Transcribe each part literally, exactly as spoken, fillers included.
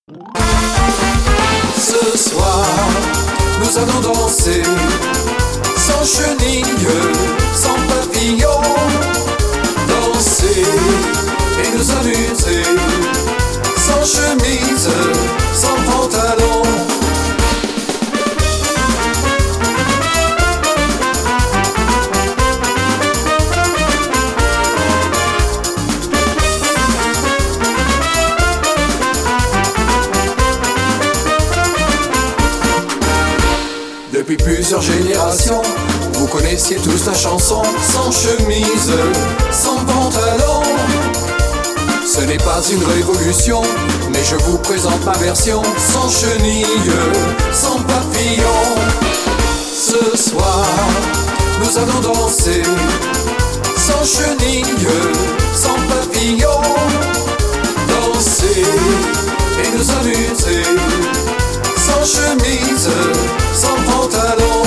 Ce soir, nous allons danser, sans chenilles, sans papillons. Danser et nous amuser, sans chemise, sans pantalon. Depuis plusieurs générations, vous connaissiez tous la chanson. Sans chemise, sans pantalon. Ce n'est pas une révolution, mais je vous présente ma version. Sans chenilles, sans papillon. Ce soir, nous allons danser, sans chenilles, sans papillon. Danser et nous amuser, sans chemise, sans pantalon.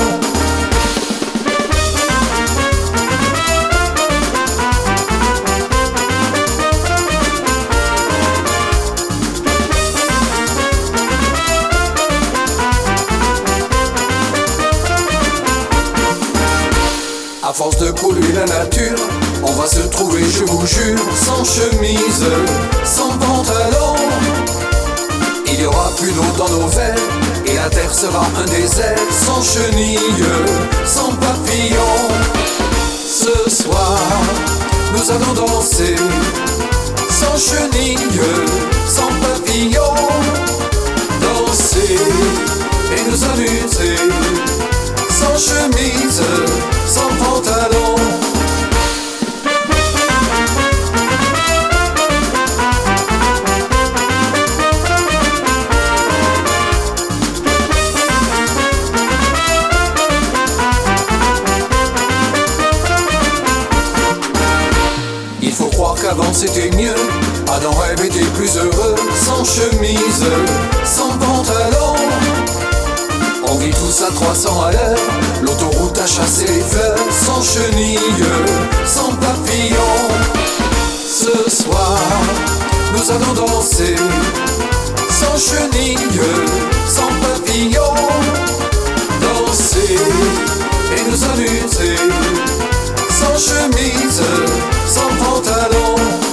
À force de polluer la nature, on va se trouver, je vous jure, sans chemise, sans pantalon. Il y aura plus d'eau dans nos verres, et la terre sera un désert. Sans chenilles, sans papillons. Ce soir, nous allons danser, sans chenilles, sans papillons. Danser et nous amuser, sans chemise, sans pantalon. Il faut croire qu'avant c'était mieux, Adam rêve était plus heureux. Sans chemise, sans pantalon. On vit tous à trois cents à l'heure, l'autoroute a chassé les fleurs. Sans chenilles, sans papillons. Ce soir, nous allons danser, sans chenilles, sans papillons. Danser et nous amuser, sans chemise, sans pantalon.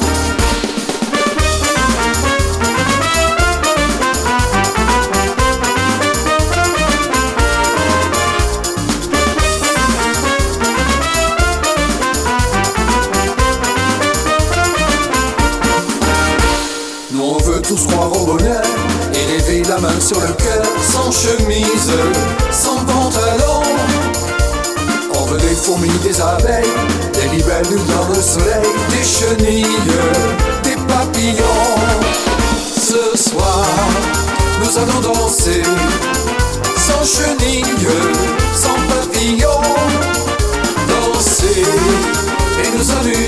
Nous on veut tous croire au bonheur et lever la main sur le cœur. Sans chemise, sans pantalon. On veut des fourmis, des abeilles, des libellules dans le soleil, des chenilles, des papillons. Ce soir, nous allons danser, sans chenilles, sans papillons. Danser et nous amuser,